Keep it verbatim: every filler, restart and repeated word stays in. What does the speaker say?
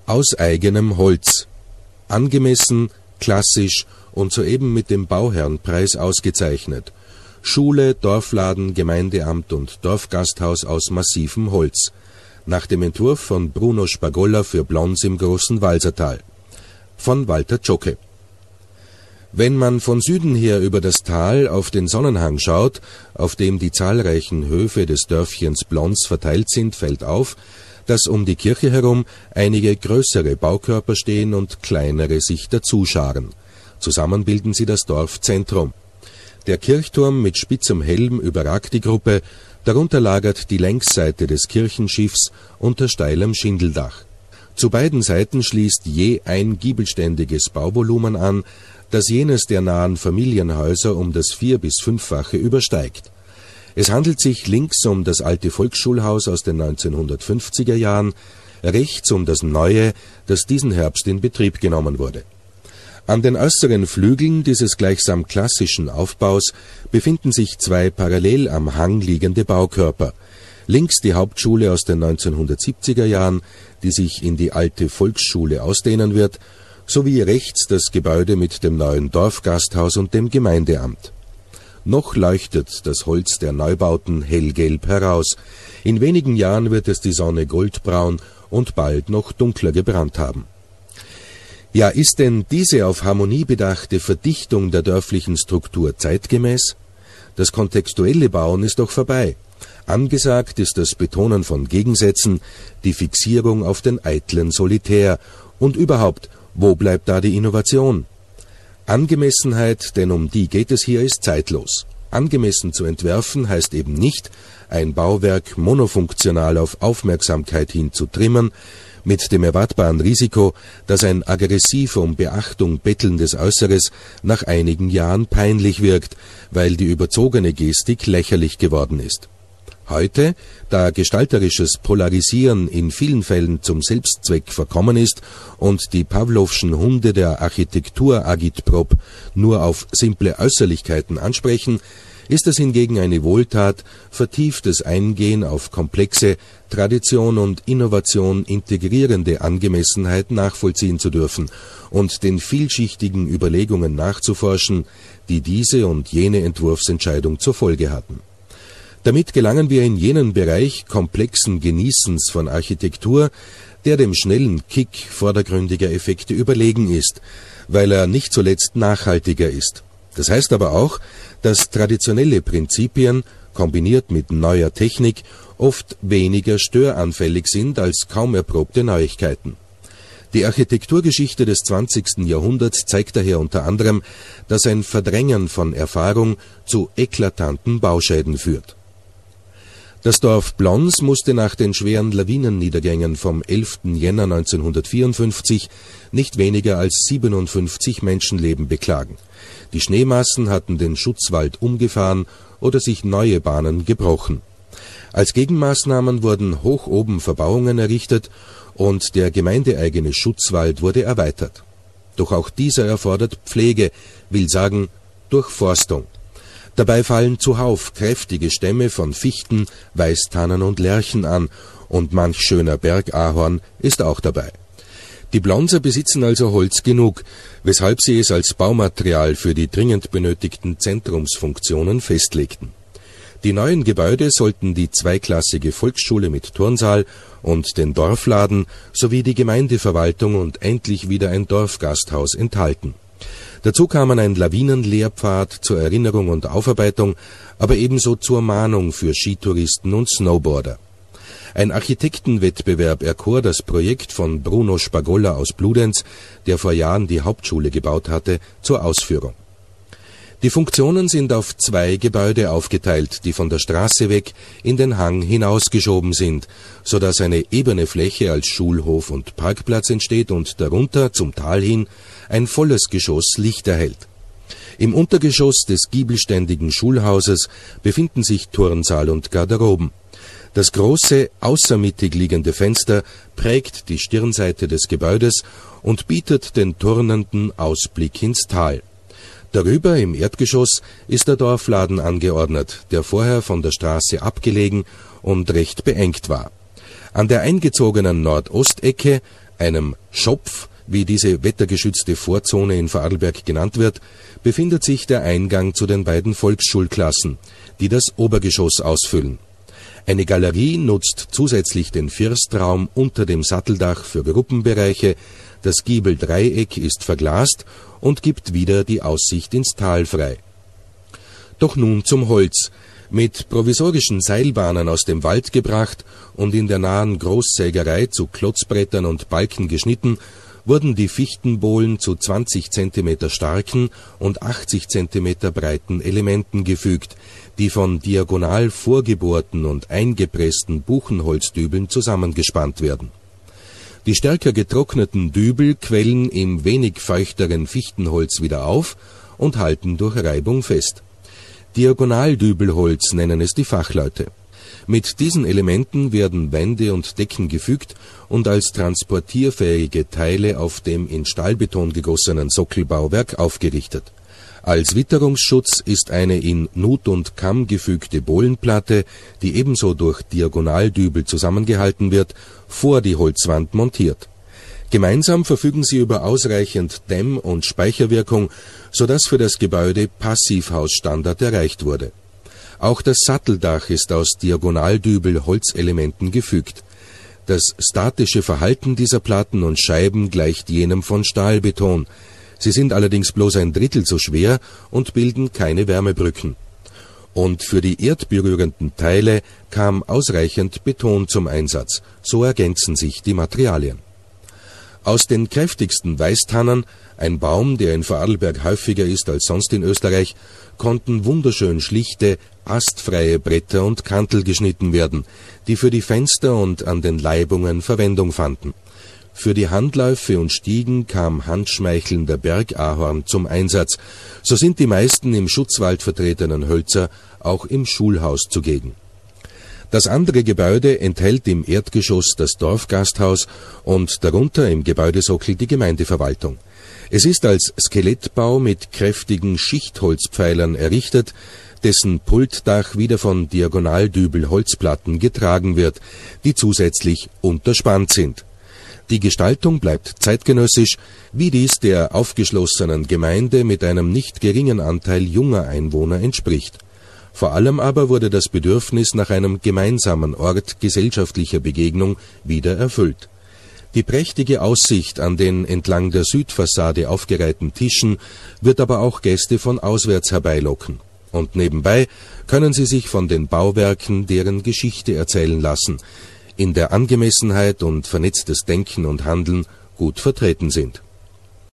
aus eigenem Holz. Angemessen, klassisch und soeben mit dem Bauherrenpreis ausgezeichnet. Schule, Dorfladen, Gemeindeamt und Dorfgasthaus aus massivem Holz. Nach dem Entwurf von Bruno Spagolla für Blons im Großen Walsertal. Von Walter Zschocke. Wenn man von Süden her über das Tal auf den Sonnenhang schaut, auf dem die zahlreichen Höfe des Dörfchens Blons verteilt sind, fällt auf, dass um die Kirche herum einige größere Baukörper stehen und kleinere sich dazuscharen. Zusammen bilden sie das Dorfzentrum. Der Kirchturm mit spitzem Helm überragt die Gruppe, darunter lagert die Längsseite des Kirchenschiffs unter steilem Schindeldach. Zu beiden Seiten schließt je ein giebelständiges Bauvolumen an, das jenes der nahen Familienhäuser um das vier- bis fünffache übersteigt. Es handelt sich links um das alte Volksschulhaus aus den neunzehnhundertfünfziger Jahren, rechts um das neue, das diesen Herbst in Betrieb genommen wurde. An den äußeren Flügeln dieses gleichsam klassischen Aufbaus befinden sich zwei parallel am Hang liegende Baukörper. Links die Hauptschule aus den neunzehnhundertsiebziger Jahren, die sich in die alte Volksschule ausdehnen wird, sowie rechts das Gebäude mit dem neuen Dorfgasthaus und dem Gemeindeamt. Noch leuchtet das Holz der Neubauten hellgelb heraus. In wenigen Jahren wird es die Sonne goldbraun und bald noch dunkler gebrannt haben. Ja, ist denn diese auf Harmonie bedachte Verdichtung der dörflichen Struktur zeitgemäß? Das kontextuelle Bauen ist doch vorbei. Angesagt ist das Betonen von Gegensätzen, die Fixierung auf den eitlen Solitär. Und überhaupt, wo bleibt da die Innovation? Angemessenheit, denn um die geht es hier, ist zeitlos. Angemessen zu entwerfen heißt eben nicht, ein Bauwerk monofunktional auf Aufmerksamkeit hin zu trimmen, mit dem erwartbaren Risiko, dass ein aggressiv um Beachtung bettelndes Äußeres nach einigen Jahren peinlich wirkt, weil die überzogene Gestik lächerlich geworden ist. Heute, da gestalterisches Polarisieren in vielen Fällen zum Selbstzweck verkommen ist und die Pawlowschen Hunde der Architektur-Agitprop nur auf simple Äußerlichkeiten ansprechen, ist es hingegen eine Wohltat, vertieftes Eingehen auf komplexe, Tradition und Innovation integrierende Angemessenheit nachvollziehen zu dürfen und den vielschichtigen Überlegungen nachzuforschen, die diese und jene Entwurfsentscheidung zur Folge hatten. Damit gelangen wir in jenen Bereich komplexen Genießens von Architektur, der dem schnellen Kick vordergründiger Effekte überlegen ist, weil er nicht zuletzt nachhaltiger ist. Das heißt aber auch, dass traditionelle Prinzipien, kombiniert mit neuer Technik, oft weniger störanfällig sind als kaum erprobte Neuigkeiten. Die Architekturgeschichte des zwanzigsten Jahrhunderts zeigt daher unter anderem, dass ein Verdrängen von Erfahrung zu eklatanten Bauschäden führt. Das Dorf Blons musste nach den schweren Lawinenniedergängen vom elften Jänner neunzehnhundertvierundfünfzig nicht weniger als siebenundfünfzig Menschenleben beklagen. Die Schneemassen hatten den Schutzwald umgefahren oder sich neue Bahnen gebrochen. Als Gegenmaßnahmen wurden hoch oben Verbauungen errichtet und der gemeindeeigene Schutzwald wurde erweitert. Doch auch dieser erfordert Pflege, will sagen Durchforstung. Dabei fallen zuhauf kräftige Stämme von Fichten, Weißtannen und Lärchen an, und manch schöner Bergahorn ist auch dabei. Die Blonser besitzen also Holz genug, weshalb sie es als Baumaterial für die dringend benötigten Zentrumsfunktionen festlegten. Die neuen Gebäude sollten die zweiklassige Volksschule mit Turnsaal und den Dorfladen sowie die Gemeindeverwaltung und endlich wieder ein Dorfgasthaus enthalten. Dazu kamen ein Lawinenlehrpfad zur Erinnerung und Aufarbeitung, aber ebenso zur Mahnung für Skitouristen und Snowboarder. Ein Architektenwettbewerb erkor das Projekt von Bruno Spagolla aus Bludenz, der vor Jahren die Hauptschule gebaut hatte, zur Ausführung. Die Funktionen sind auf zwei Gebäude aufgeteilt, die von der Straße weg in den Hang hinausgeschoben sind, so dass eine ebene Fläche als Schulhof und Parkplatz entsteht und darunter zum Tal hin ein volles Geschoss Licht erhält. Im Untergeschoss des giebelständigen Schulhauses befinden sich Turnsaal und Garderoben. Das große, außermittig liegende Fenster prägt die Stirnseite des Gebäudes und bietet den Turnenden Ausblick ins Tal. Darüber im Erdgeschoss ist der Dorfladen angeordnet, der vorher von der Straße abgelegen und recht beengt war. An der eingezogenen Nordostecke, Einem Schopf, wie diese wettergeschützte Vorzone in Vorarlberg genannt wird, befindet sich der Eingang zu den beiden Volksschulklassen, die das Obergeschoss ausfüllen. Eine Galerie nutzt zusätzlich den Firstraum unter dem Satteldach für Gruppenbereiche, das Giebeldreieck ist verglast und gibt wieder die Aussicht ins Tal frei. Doch nun zum Holz. Mit provisorischen Seilbahnen aus dem Wald gebracht und in der nahen Großsägerei zu Klotzbrettern und Balken geschnitten, wurden die Fichtenbohlen zu zwanzig Zentimeter starken und achtzig Zentimeter breiten Elementen gefügt, die von diagonal vorgebohrten und eingepressten Buchenholzdübeln zusammengespannt werden. Die stärker getrockneten Dübel quellen im wenig feuchteren Fichtenholz wieder auf und halten durch Reibung fest. Diagonaldübelholz nennen es die Fachleute. Mit diesen Elementen werden Wände und Decken gefügt und als transportierfähige Teile auf dem in Stahlbeton gegossenen Sockelbauwerk aufgerichtet. Als Witterungsschutz ist eine in Nut und Kamm gefügte Bohlenplatte, die ebenso durch Diagonaldübel zusammengehalten wird, vor die Holzwand montiert. Gemeinsam verfügen sie über ausreichend Dämm- und Speicherwirkung, sodass für das Gebäude Passivhausstandard erreicht wurde. Auch das Satteldach ist aus Diagonaldübel-Holzelementen gefügt. Das statische Verhalten dieser Platten und Scheiben gleicht jenem von Stahlbeton. Sie sind allerdings bloß ein Drittel so schwer und bilden keine Wärmebrücken. Und für die erdberührenden Teile kam ausreichend Beton zum Einsatz. So ergänzen sich die Materialien. Aus den kräftigsten Weißtannen, ein Baum, der in Vorarlberg häufiger ist als sonst in Österreich, konnten wunderschön schlichte, astfreie Bretter und Kantel geschnitten werden, die für die Fenster und an den Leibungen Verwendung fanden. Für die Handläufe und Stiegen kam handschmeichelnder Bergahorn zum Einsatz. So sind die meisten im Schutzwald vertretenen Hölzer auch im Schulhaus zugegen. Das andere Gebäude enthält im Erdgeschoss das Dorfgasthaus und darunter im Gebäudesockel die Gemeindeverwaltung. Es ist als Skelettbau mit kräftigen Schichtholzpfeilern errichtet, dessen Pultdach wieder von Diagonaldübel-Holzplatten getragen wird, die zusätzlich unterspannt sind. Die Gestaltung bleibt zeitgenössisch, wie dies der aufgeschlossenen Gemeinde mit einem nicht geringen Anteil junger Einwohner entspricht. Vor allem aber wurde das Bedürfnis nach einem gemeinsamen Ort gesellschaftlicher Begegnung wieder erfüllt. Die prächtige Aussicht an den entlang der Südfassade aufgereihten Tischen wird aber auch Gäste von auswärts herbeilocken. Und nebenbei können sie sich von den Bauwerken deren Geschichte erzählen lassen, in der Angemessenheit und vernetztes Denken und Handeln gut vertreten sind.